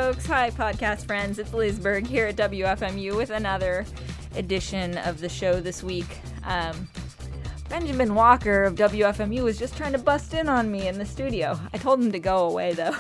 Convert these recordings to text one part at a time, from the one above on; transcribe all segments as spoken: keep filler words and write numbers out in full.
folks. Hi, podcast friends. It's Liz Berg here at W F M U with another edition of the show this week. Um, Benjamin Walker of W F M U was just trying to bust in on me in the studio. I told him to go away, though.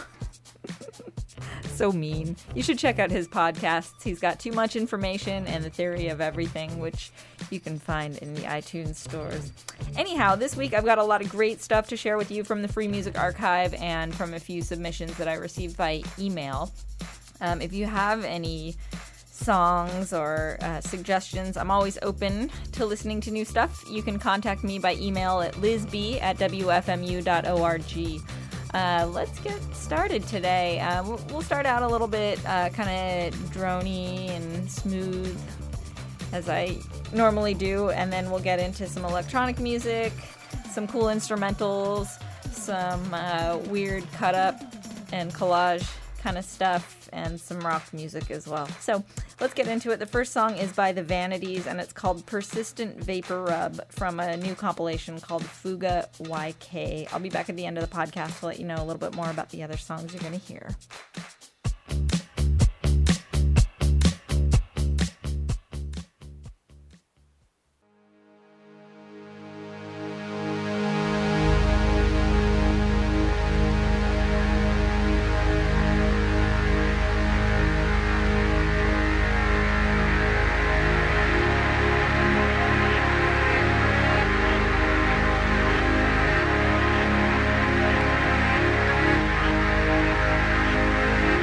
So mean. You should check out his podcasts. He's got Too Much Information and The Theory of Everything, which you can find in the iTunes stores. Anyhow, this week I've got a lot of great stuff to share with you from the Free Music Archive and from a few submissions that I received by email. Um, if you have any songs or uh, suggestions, I'm always open to listening to new stuff. You can contact me by email at lizb at w f m u dot org. Uh, let's get started today. Uh, we'll, we'll start out a little bit uh, kind of droney and smooth, as I normally do, and then we'll get into some electronic music, some cool instrumentals, some uh, weird cut-up and collage kind of stuff, and some rock music as well. So let's get into it. The first song is by The Vanities, and it's called Persistent Vapor Rub from a new compilation called Fuga Y K. I'll be back at the end of the podcast to let you know a little bit more about the other songs you're going to hear. Thank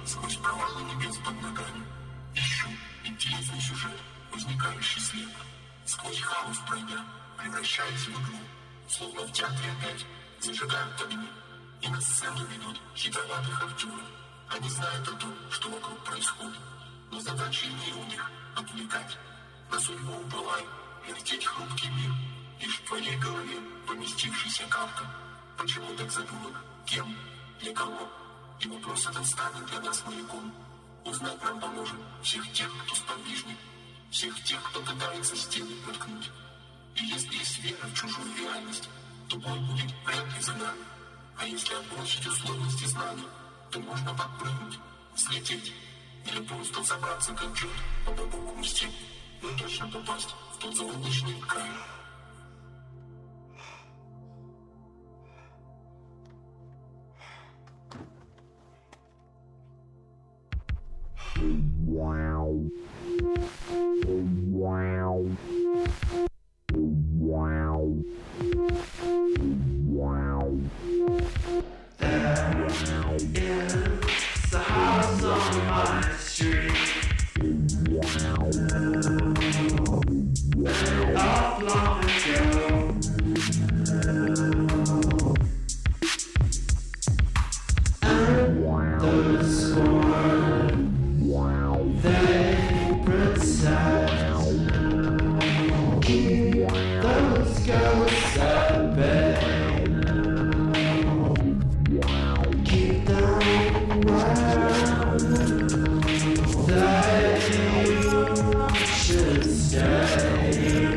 сквозь провалы небес под ногами. Ищу интересный сюжет, возникающий слева. Сквозь хаос пройдя, превращаясь в игру. Словно в театре опять зажигают огни. И на сцену ведут хитроватых актеров. Они знают о том, что вокруг происходит. Но задача не у них отвлекать. На судьбу уповай, вертеть хрупкий мир. Лишь в твоей голове поместившийся карта. Почему так задумано? Кем? Для кого? И вопрос этот станет для нас маяком. Узнать нам поможет всех тех, кто сподвижник. Всех тех, кто пытается стены проткнуть. И если есть вера в чужую реальность, то бой будет вряд ли за нами. А если отбросить условности знаний, то можно подпрыгнуть, взлететь. Или просто забраться как джет по глубокому стене. Но точно попасть в тот заоблачный край. Wow. Wow. Wow. Wow. There is a house on my street. Wow. Not long ago. And those born, they protect. Keep those ghosts at bay. Keep them where they should stay.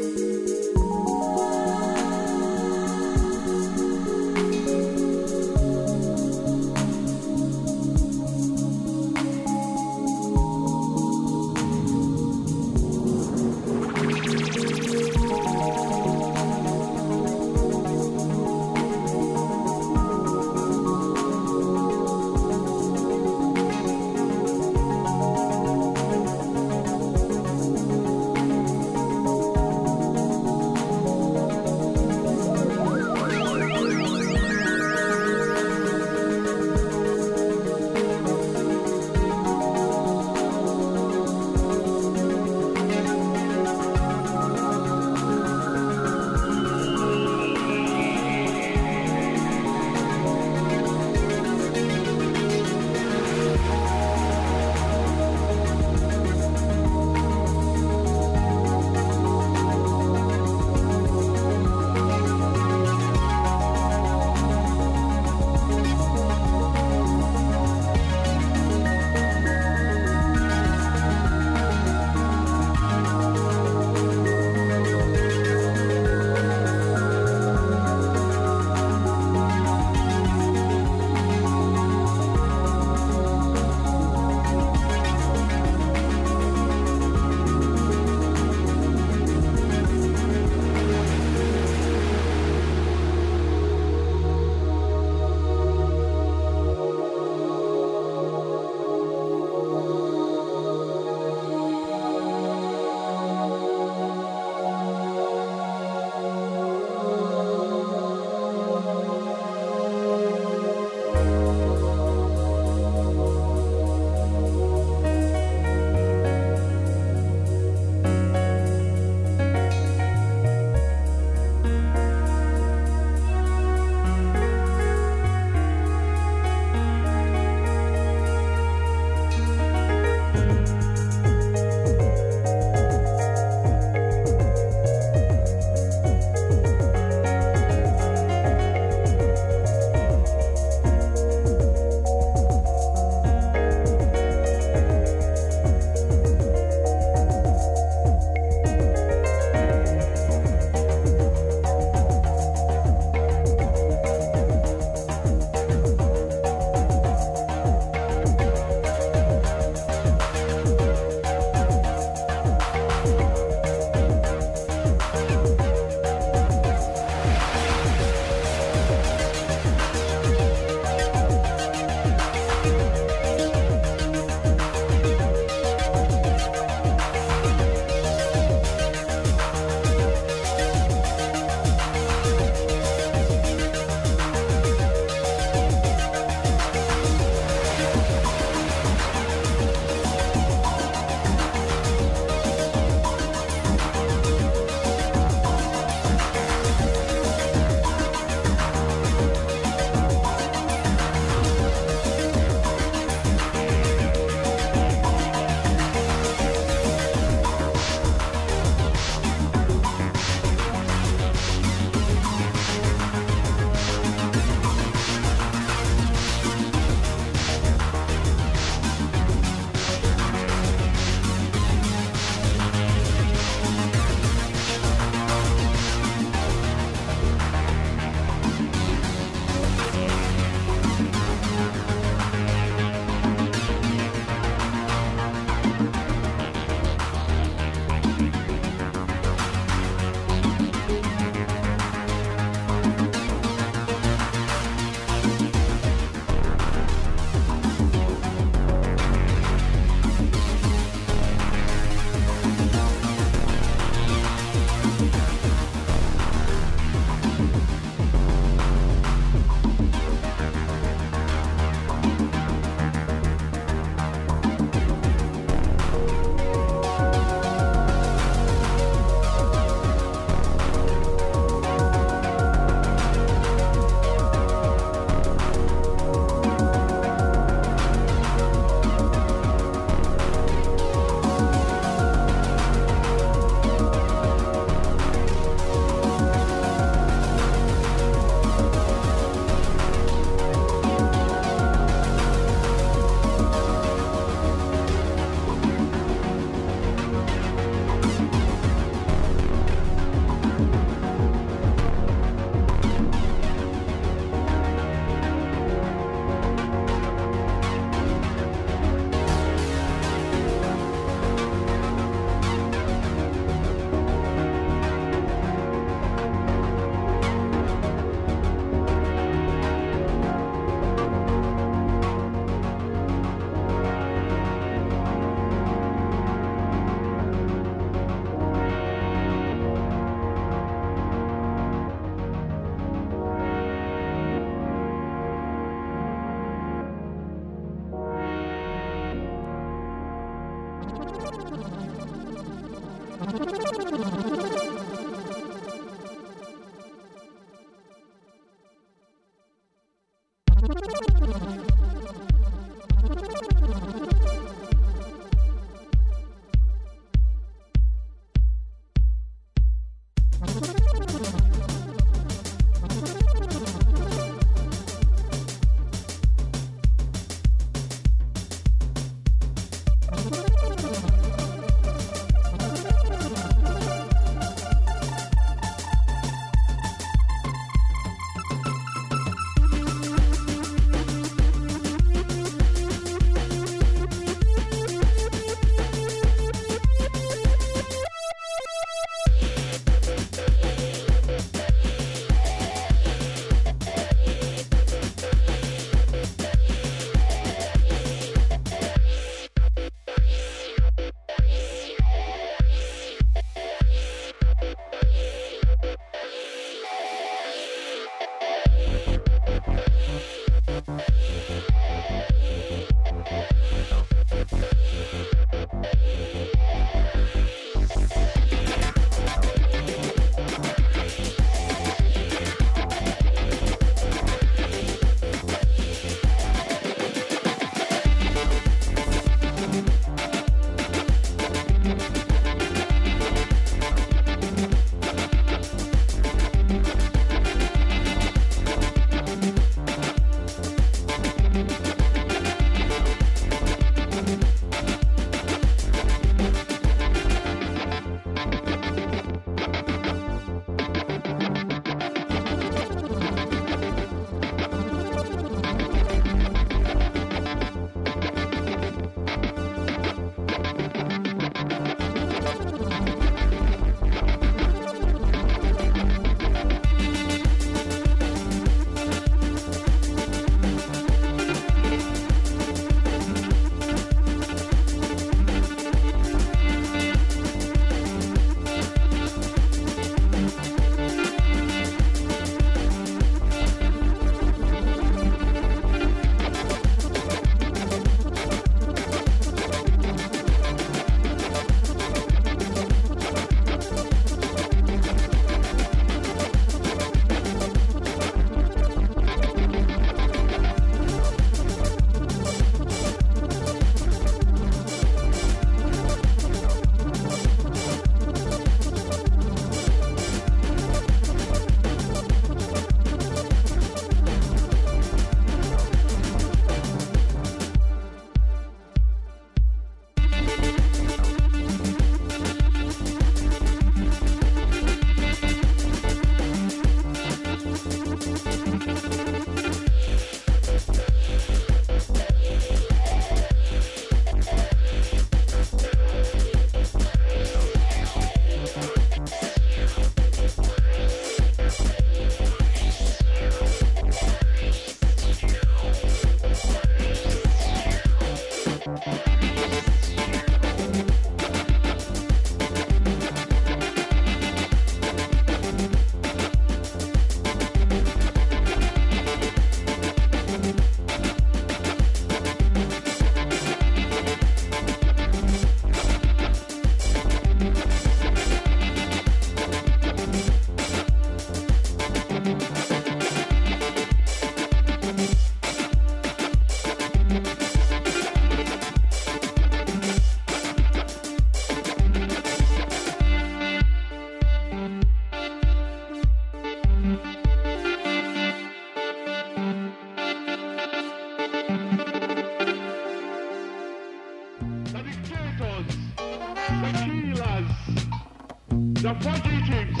the fugitives,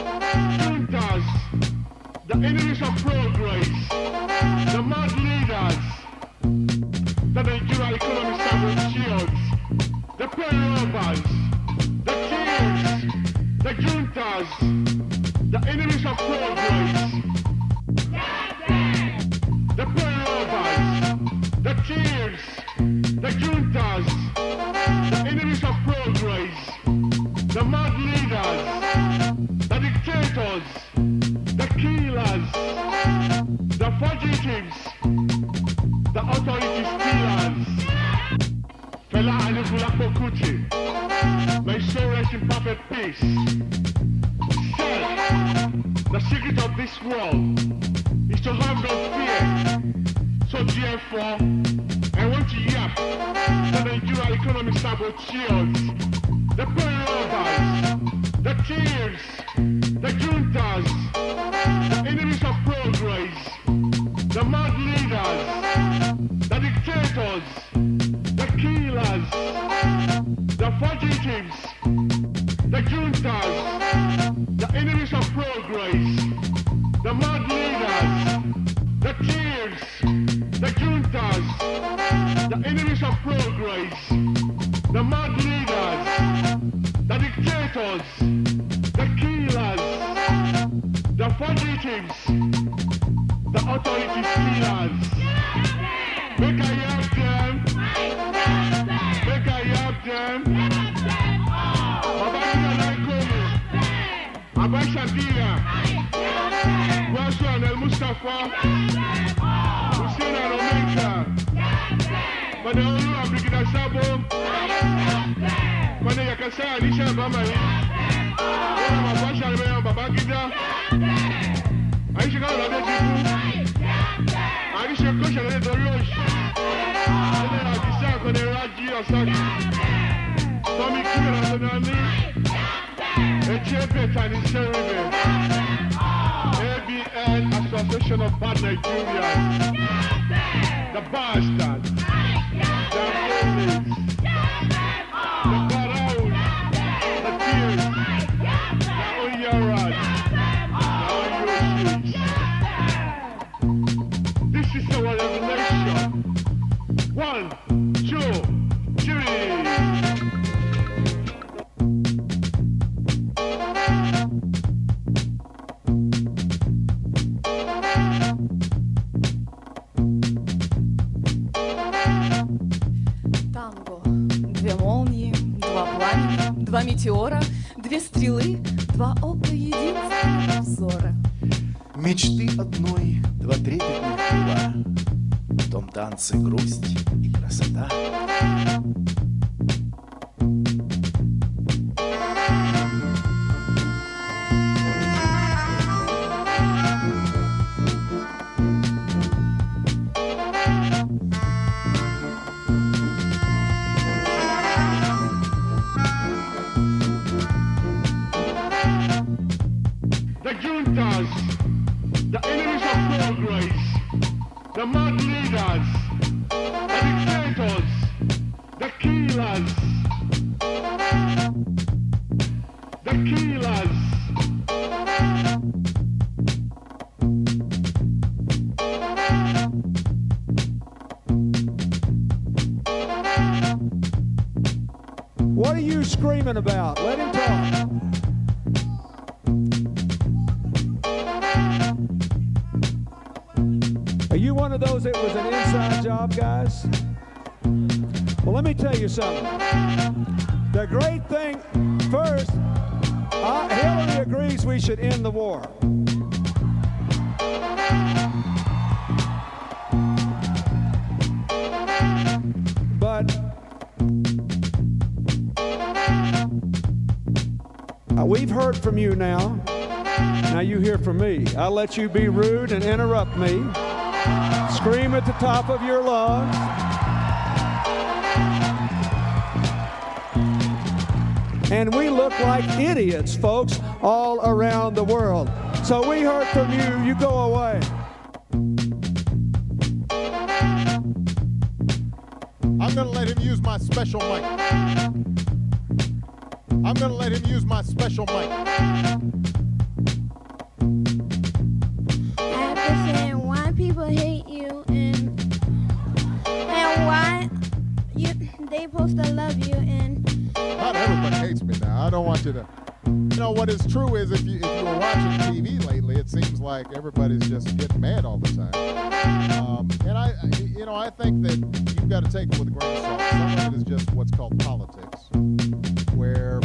juntas, the enemies of progress, the mad leaders, the Nigerian economic sabotage, the payrovers, the kings, the juntas, the enemies of progress, the payrovers, the kings, the juntas, the enemies of progress, the mad leaders, the dictators, the killers, the fugitives, the authority stealers. Fela Anikulapo Kuti. May soul rest in perfect peace. Self, the secret of this world is to have no fear. So therefore, I want to yap that the Nigerian economy saboteurs, the pullovers, the thieves, the juntas, the enemies of progress, the mad leaders, the dictators, the killers, the fugitives, the juntas, the enemies of progress, the mad leaders, the thieves, the juntas, the enemies of progress, the mad leaders, the dictators, the killers, the fugitives, the authority stealers. Make I have them, make I have them. Babangida Naikomo, Abba Shakira, Waswan El Mustafa, Hussein Al-Omeka, Madaolu Abigida Sabo, Mane Yakasa Anisha Bamari, Ola Mabasha Almeya Babangida, Aisha Kalade Jibu, Aisha Kosha Lade Dorosh, Ele Abisa Kone Raji Asaki, Tommy Kira Sonani, Echepe Tani Seribe, A B N Association of Bad Nigerians, the Bastard, the Bullies, the Pharaohs, the Tears, the Onyaras, the Onyoshis. This is our revelation. One, two, three. Танго. Две молнии, два пламени, два метеора, две стрелы, два ока единственного взора. Мечты одной, два трепетных крыла, в том танце грусть и красота. The juntas, the enemies of progress, the mad leaders, the dictators, the killers, the killers. What are you screaming about? Let him talk. Are you one of those that was an inside job, guys? Well, let me tell you something. The great thing, first, uh, Hillary agrees we should end the war. But uh, we've heard from you now. Now you hear from me. I'll let you be rude and interrupt me. Scream at the top of your lungs. And we look like idiots, folks, all around the world. So we heard from you. You go away. I'm going to let him use my special mic. I'm going to let him use my special mic. I have to say why people hate you and and why you they supposed to love you and Not everybody hates me now. I don't want you to. You know what is true is if you if you were watching T V lately, it seems like everybody's just getting mad all the time. Um, and I, you know, I think that you've got to take it with a grain of salt. Some of it is just what's called politics, where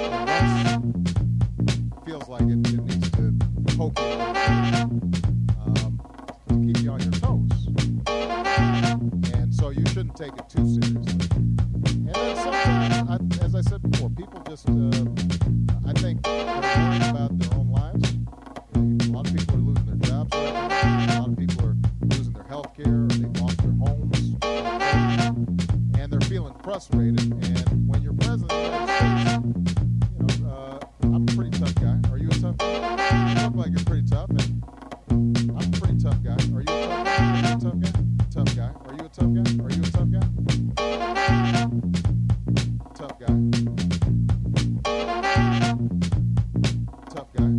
it feels like it, it needs to poke you a little bit, um, to keep you on your toes. And so you shouldn't take it too seriously. And then sometimes, I, as I said before, people just incarcerated. And when you're president of the United States, you know, uh, I'm a pretty tough guy. Are you a tough guy? You look like you're pretty tough. And I'm a pretty tough guy. Are you a tough guy? Are you a tough guy? Tough guy. Are you a tough guy? Are you a tough guy? Tough guy. Tough guy.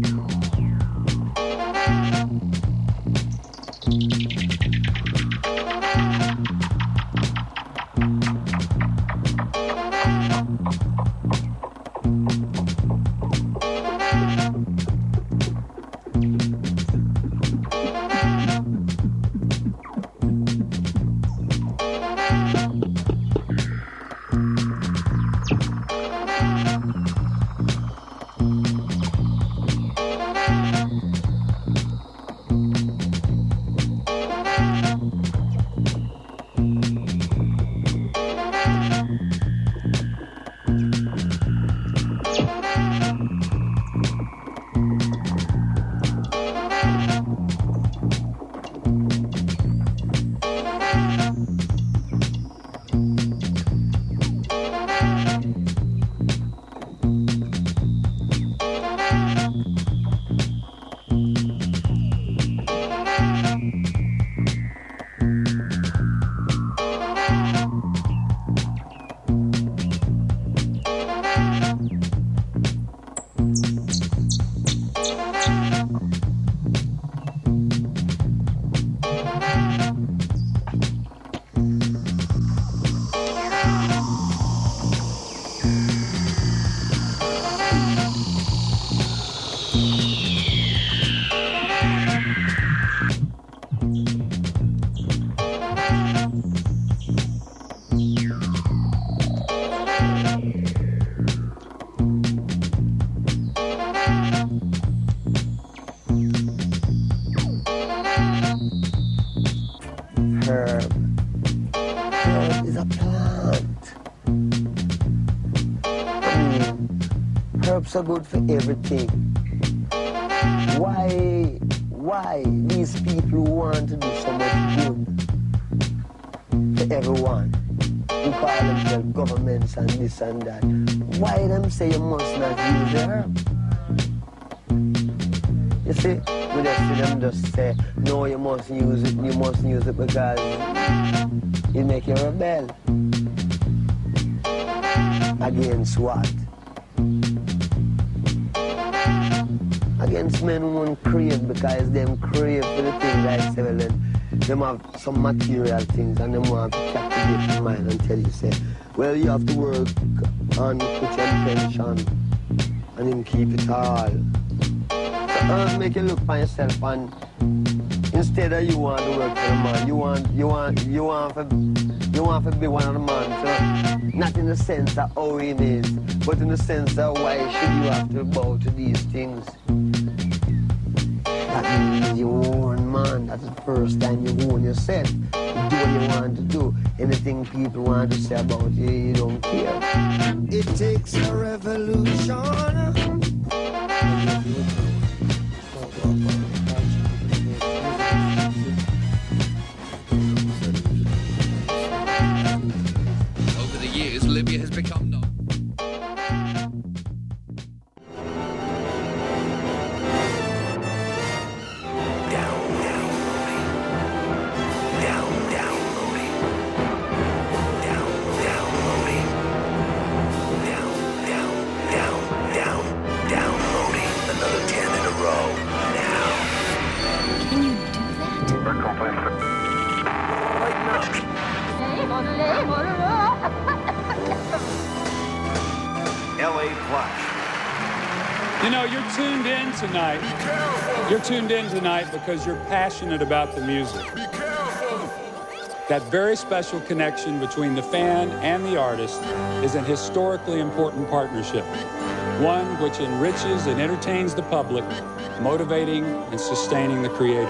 So good for everything. Why, why these people who want to do so much good for everyone, who call themselves governments and this and that, why them say you must not use the herb? You see, we just see them just say, no, you must use it, you must use it because it make you rebel. Against what? Against men who won't crave because them crave for the things like say, well, then them have some material things and them want to captivate your mind and tell you, say, well, you have to work and put your intention and then keep it all. So uh, make you look for yourself and instead of you want to work for the man, you want, you want, you want for, you want to be one of the man. So not in the sense of how he is, but in the sense of why should you have to bow to these things. That means you own man. That's the first time you own yourself. You do what you want to do. Anything people want to say about you, you don't care. It takes a revolution. Over the years, Libya has become known. You know, you're tuned in tonight. You're tuned in tonight because you're passionate about the music. That very special connection between the fan and the artist is an historically important partnership. One which enriches and entertains the public, motivating and sustaining the creator.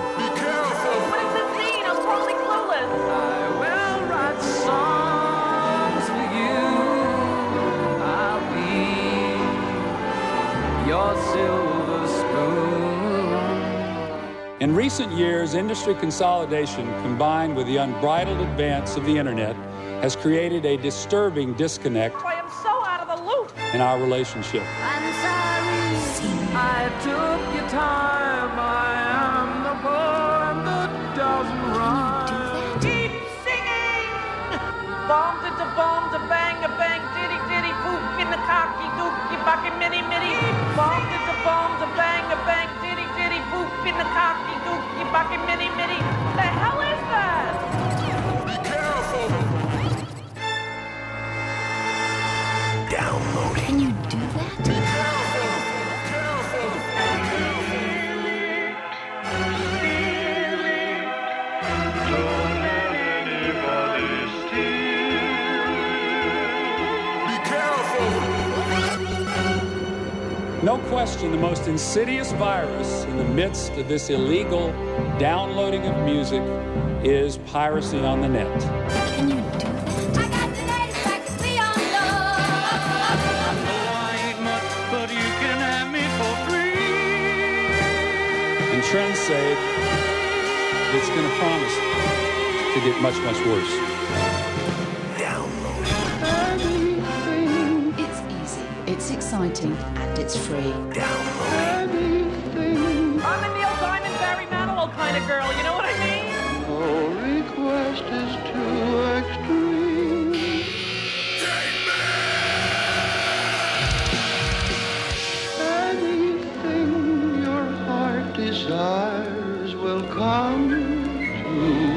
In recent years, industry consolidation combined with the unbridled advance of the internet has created a disturbing disconnect I am so out of the loop. in our relationship. I'm sorry. I took your time. I am the poem that doesn't rhyme. Keep singing. Bomb to the bomb to bang a bang diddy diddy poop in the cocky dookie bucket mitty mitty. Bomb to the bomb to bang a bang diddy diddy poop in the cocky dookie bucket mitty mitty. The hell is that? Be careful. Downloading. Can you do that? Be careful. Careful. Don't let anybody steal. Be careful. No question, the most insidious virus in the midst of this illegal downloading of music is piracy on the net. Can you do that? But you can have me for free. And trends say it's going to promise to get much, much worse. It's easy, it's exciting, and it's free. I'm a Neil Diamond, Barry Manilow kind of girl, you know what I mean? No request is too extreme. Anything your heart desires will come to you.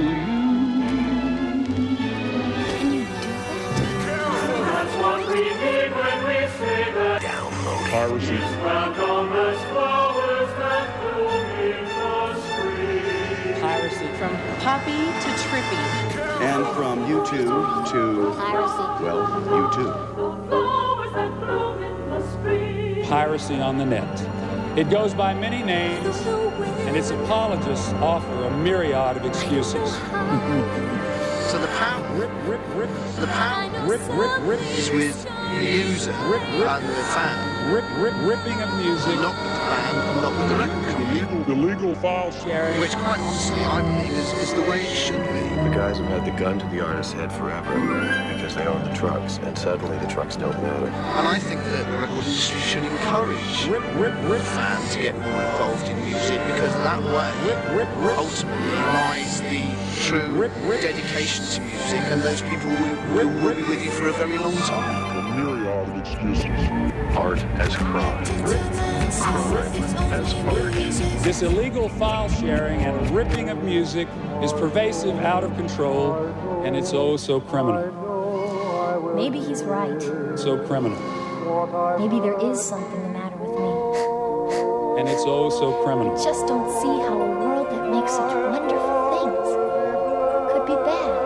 That's what we mean when we say that. Download. Piracy. Randomness flowers that bloom in the spring. Piracy. From poppy to trippy. And from YouTube to, well, YouTube. Flowers that bloom in the spring. Piracy on the net. It goes by many names, and its apologists offer a myriad of excuses. So the power, Rip, rip, rip, the power rip, rip, rip, is with the user Rip, rip. and the fan, rip, rip, ripping of music. not with the band, not with the record company. Illegal, illegal file sharing. Which, quite honestly, I believe is, is the way it should be. The guys have had the gun to the artist's head forever because they own the trucks, and suddenly the trucks don't matter. And I think that the record industry should encourage Rip, rip, rip, fans to get more involved in music because that way, rip, rip, rip. ultimately lies the true Rip, rip. dedication to music, and those people will, will, will be with you for a very long time. A myriad of excuses. Art as crime. Crime as art. This illegal file sharing and ripping of music is pervasive, out of control, and it's oh so criminal. Maybe he's right. So criminal. Maybe there is something the matter with me. And it's oh so criminal. Just don't see how a world that makes such wonderful things could be bad.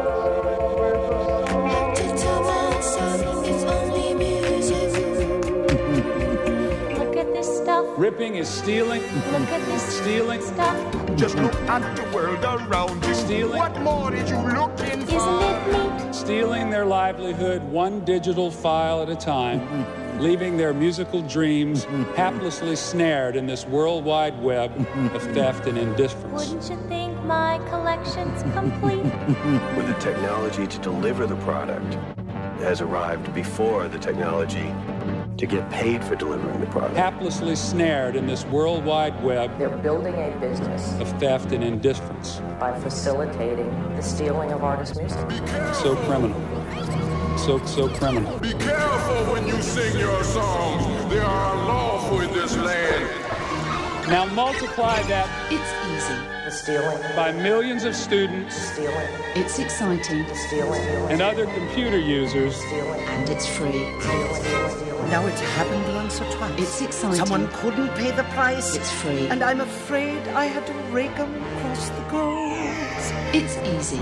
Look at this stuff. Ripping is stealing. Look at this Stealing. stuff. Just look at the world around you. Stealing. What more did you looking for? Isn't it neat? Stealing their livelihood one digital file at a time, leaving their musical dreams haplessly snared in this worldwide web of theft and indifference. Wouldn't you think my collection's complete? With the technology to deliver the product has arrived before the technology to get paid for delivering the product. Haplessly snared in this worldwide web They're building a business of theft and indifference. by facilitating the stealing of artist music. So criminal. So, so criminal. Be careful when you sing your songs. They are unlawful in this land. Now multiply that It's easy. The stealing, by millions of students stealing, It's exciting. the stealing, and other computer users. stealing, And it's free. Now it's happened once or twice. It's exciting. Someone couldn't pay the price. It's free. And I'm afraid I had to rake 'em across the coals. It's easy.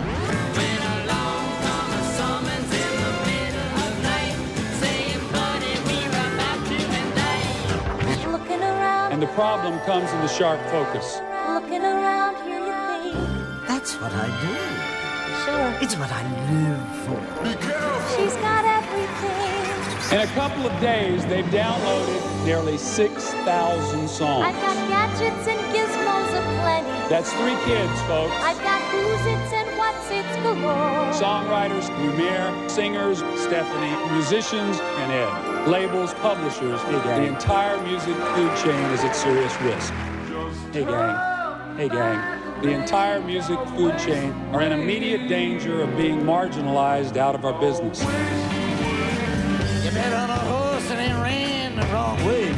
Looking around, And the problem comes into sharp focus. looking around, here you think. That's what I do. Sure, It's what I live for. she's got everything. In a couple of days, they've downloaded nearly six thousand songs. I've got gadgets and gizmos aplenty. That's three kids, folks. I've got who's its and what's its galore. Songwriters, Lumiere, singers, Stephanie, musicians, and Ed. Labels, publishers, hey gang. The entire music food chain is at serious risk. Hey gang, hey gang. The entire music food chain are in immediate danger of being marginalized out of our business. You bet on a horse and it ran the wrong way.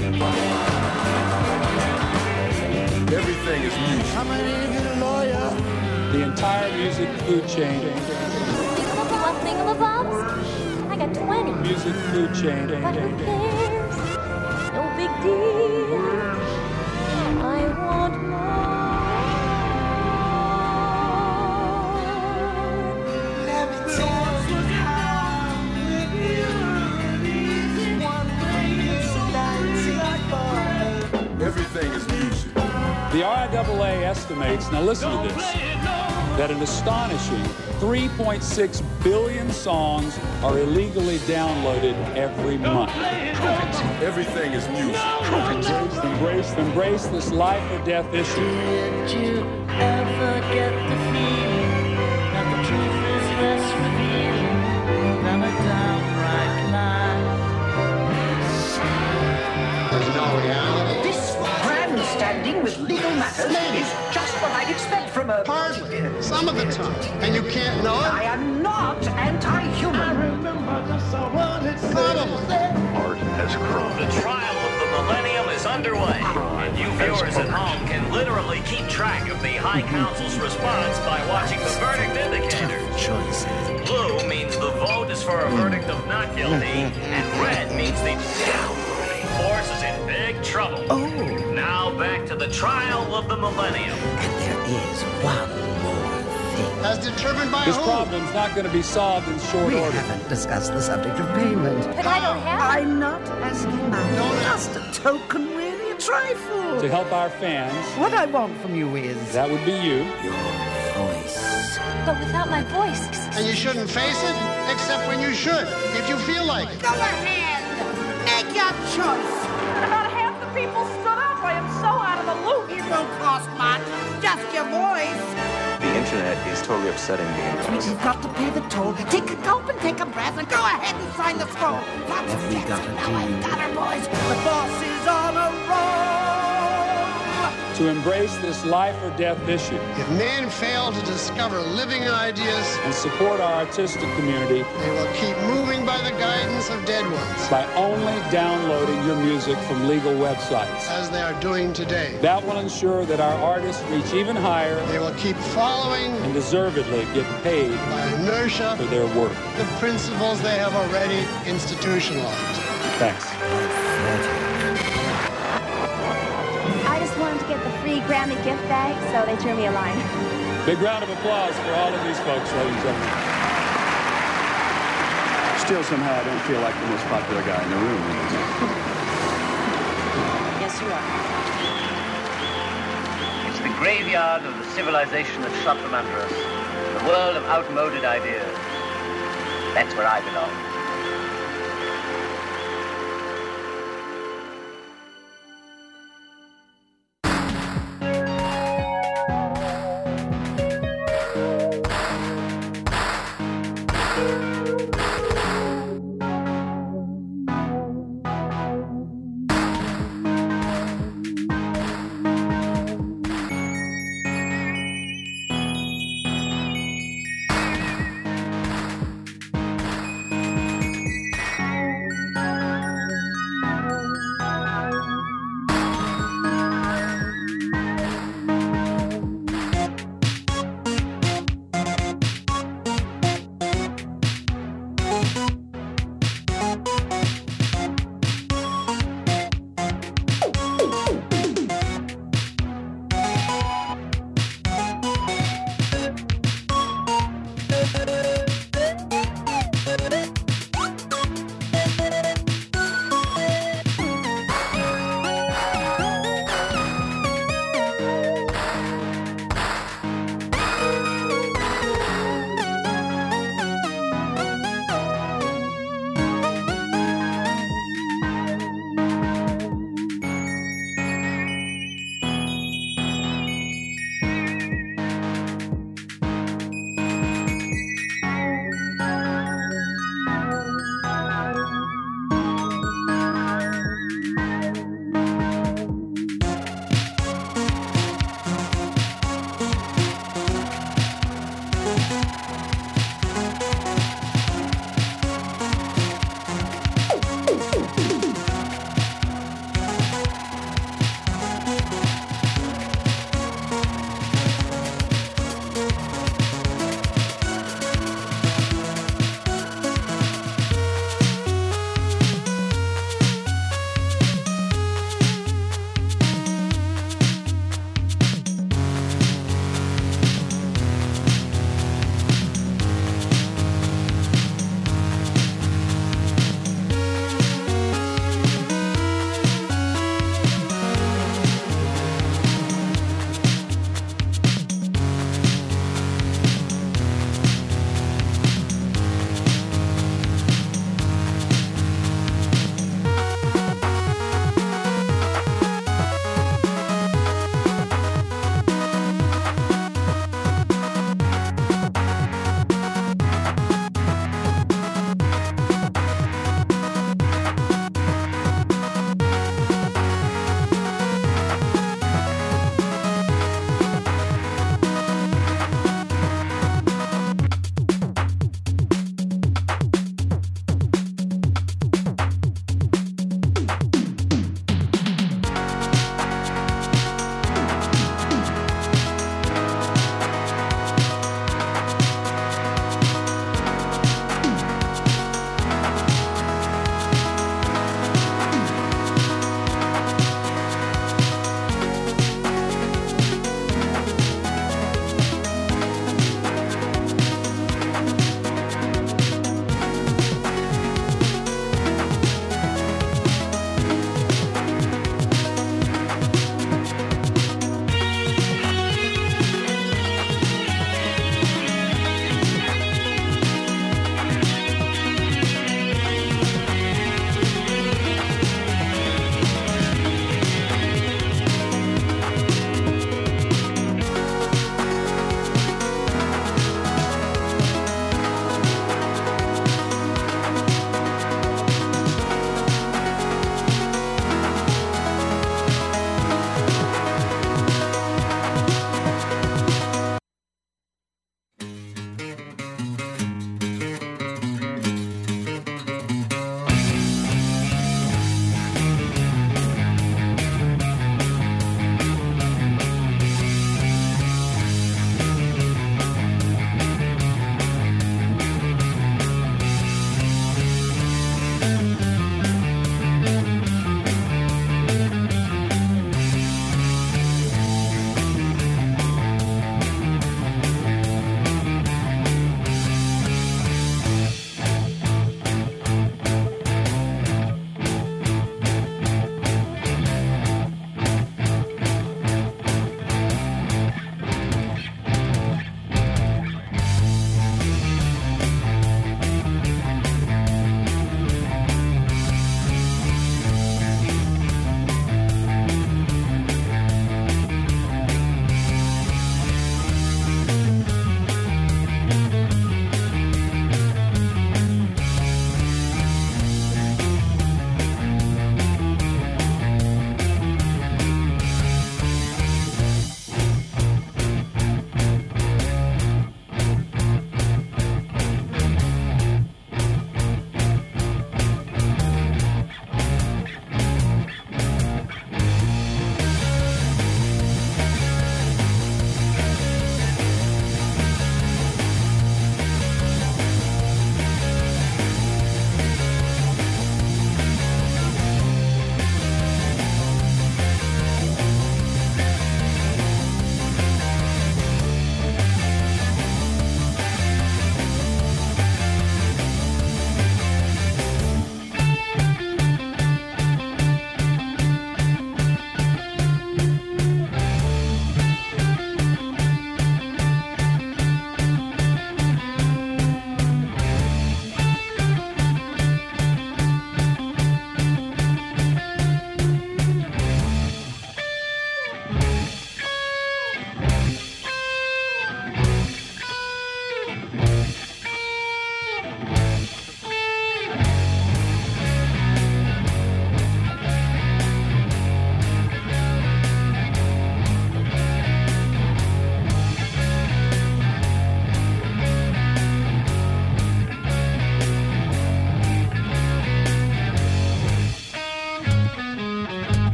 Everything is music. I'm an get a lawyer. The entire music food chain. You want thingamabobs? I got twenty. Music food chain. But who cares? No big deal. I want Everything is music. The R I A A estimates, now listen to this, that an astonishing three point six billion songs are illegally downloaded every month. Everything is music. Embrace, embrace, embrace this life or death issue. Did you ever get the feeling that the truth is less revealing than a downright lie? There's no reality. This grandstanding with legal matters is just what I'd expect from a... Hardly. Some of the time. And you can't know it? I am not anti-human. I remember just someone had said... Art has grown. The trial of the millennium is underway, and you viewers at home can literally keep track of the High Council's response by watching the verdict indicator. Blue means the vote is for a verdict of not guilty, and red means the downloading force is in big trouble. Oh. Now back to the trial of the millennium. And there is one more thing. As determined by This who? problem's not going to be solved in short We order. haven't discussed the subject of payment. But I don't have it. I'm not asking now. Just a token, really, a trifle. To help our fans, What I want from you is that would be you. your voice. But without my voice. And you shouldn't face it, except when you should, if you feel like it. Go ahead. Make your choice. About half the people stood up. I am so out of the loop. It won't cost much. Just your voice. The internet is totally upsetting me. You've got to pay the toll. Take a gulp and take a breath and go ahead and sign the scroll. Lots of text. Now I've got her, boys. The boss is on a roll. To embrace this life or death issue If men fail to discover living ideas, and support our artistic community they will keep moving by the guidance of dead ones, by only downloading your music from legal websites. as they are doing today. That will ensure that our artists reach even higher They will keep following, and deservedly get paid by inertia, for their work. the principles they have already institutionalized. Thanks. I just wanted to get the free Grammy gift bag, so they drew me a line. Big round of applause for all of these folks, ladies and gentlemen. Still, somehow, I don't feel like the most popular guy in the room. Yes, you are. It's the graveyard of the civilization that shot from under us. The world of outmoded ideas. That's where I belong.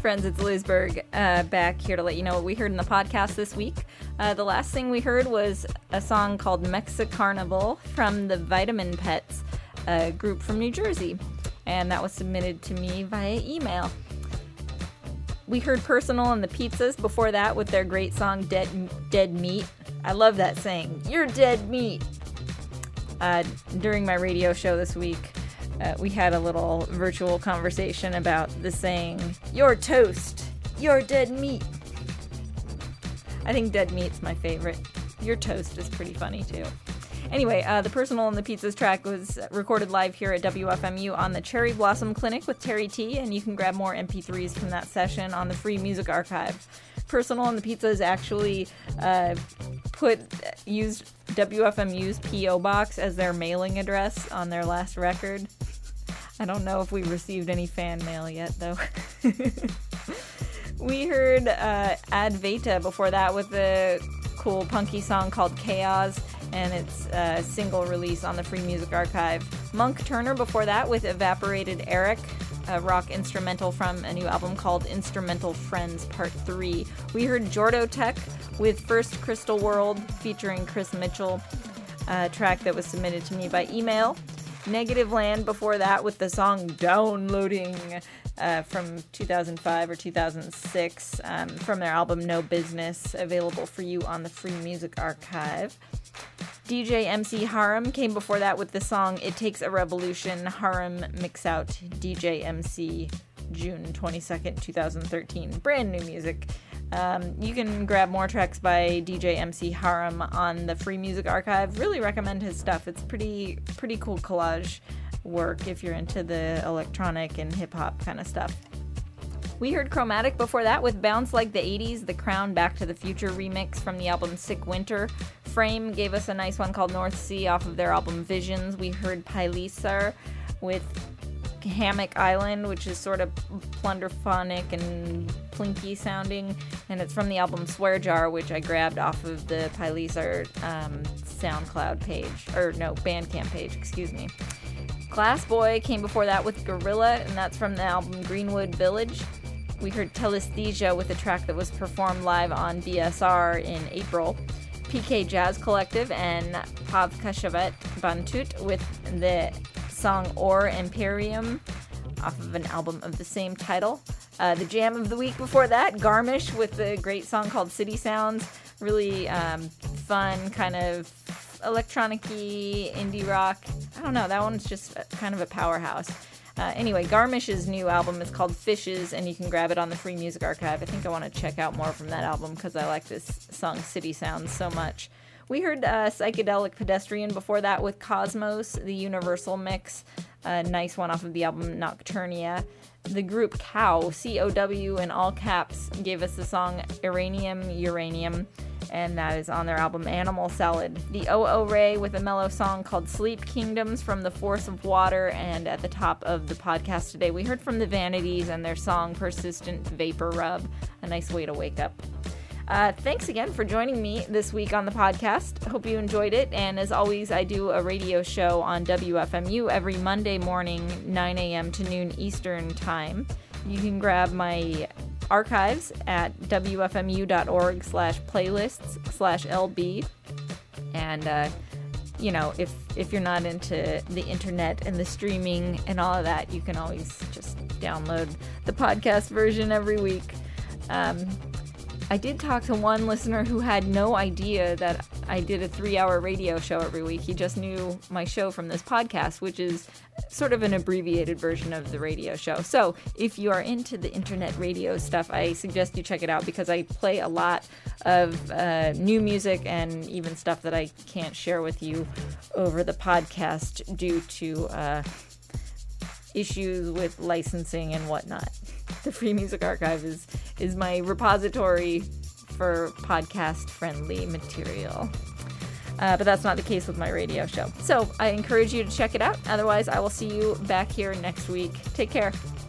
Friends, it's Liz Berg, uh, back here to let you know what we heard in the podcast this week. Uh, the last thing we heard was a song called Mexicarnival from the Vitamin Pets, a group from New Jersey, and that was submitted to me via email. We heard Personal and the Pizzas before that with their great song Dead, Dead Meat. I love that saying, "You're dead meat." Uh, during my radio show this week, Uh, we had a little virtual conversation about the saying, "You're toast, you're dead meat." I think dead meat's my favorite. Your toast is pretty funny too. Anyway, uh, the Personal and the Pizzas track was recorded live here at W F M U on the Cherry Blossom Clinic with Terry T, and you can grab more M P threes from that session on the Free Music Archive. Personal and the Pizzas actually uh, put used W F M U's P O box as their mailing address on their last record. I don't know if we received any fan mail yet, though. We heard uh, Advaita before that with a cool punky song called Chaos, and it's a single release on the Free Music Archive. Monk Turner before that with Evaporated Eric, a rock instrumental from a new album called Instrumental Friends Part three. We heard Jordo Tech with First Crystal World featuring Chris Mitchell, a track that was submitted to me by email. Negative Land before that with the song Downloading uh, from two thousand five or two thousand six um, from their album No Business, available for you on the Free Music Archive. D J M C Haram came before that with the song It Takes a Revolution. Haram Mix Out D J M C, June twenty-second, twenty thirteen. Brand new music. Um, you can grab more tracks by D J M C Haram on the Free Music Archive. Really recommend his stuff. It's pretty pretty cool collage work if you're into the electronic and hip-hop kind of stuff. We heard Chromatic before that with Bounce Like the eighties, the Crown Back to the Future remix from the album Sick Winter. Frame gave us a nice one called North Sea off of their album Visions. We heard Pylisar with Hammock Island, which is sort of plunderphonic and plinky sounding, and it's from the album Swear Jar, which I grabbed off of the Pylisar um, SoundCloud page, or no, Bandcamp page, excuse me. Glass Boy came before that with Gorilla, and that's from the album Greenwood Village. We heard Telesthesia with a track that was performed live on B S R in April. P K Jazz Collective and Pav Kashavet Bantut with the song Or Imperium off of an album of the same title. Uh, the jam of the week before that, Garmish with a great song called City Sounds. Really um, fun, kind of electronic-y, indie rock. I don't know, that one's just kind of a powerhouse. Uh, anyway, Garmish's new album is called Fishes, and you can grab it on the Free Music Archive. I think I want to check out more from that album because I like this song City Sounds so much. We heard uh, Psychedelic Pedestrian before that with Cosmos, the Universal Mix, a nice one off of the album Nocturnia. The group Cow, C O W in all caps, gave us the song Iranium Uranium, and that is on their album Animal Salad. The O O Ray with a mellow song called Sleep Kingdoms from The Force of Water, and at the top of the podcast today we heard from the Vanities and their song Persistent Vapor Rub, a nice way to wake up. Uh, thanks again for joining me this week on the podcast. Hope you enjoyed it, and as always, I do a radio show on W F M U every Monday morning, nine a.m. to noon Eastern Time. You can grab my archives at wfmu.org slash playlists slash LB, and uh, you know, if if you're not into the internet and the streaming and all of that, you can always just download the podcast version every week. Um, I did talk to one listener who had no idea that I did a three-hour radio show every week. He just knew my show from this podcast, which is sort of an abbreviated version of the radio show. So if you are into the internet radio stuff, I suggest you check it out because I play a lot of uh, new music and even stuff that I can't share with you over the podcast due to uh, issues with licensing and whatnot. The Free Music Archive is, is my repository for podcast-friendly material. Uh, but that's not the case with my radio show. So I encourage you to check it out. Otherwise, I will see you back here next week. Take care.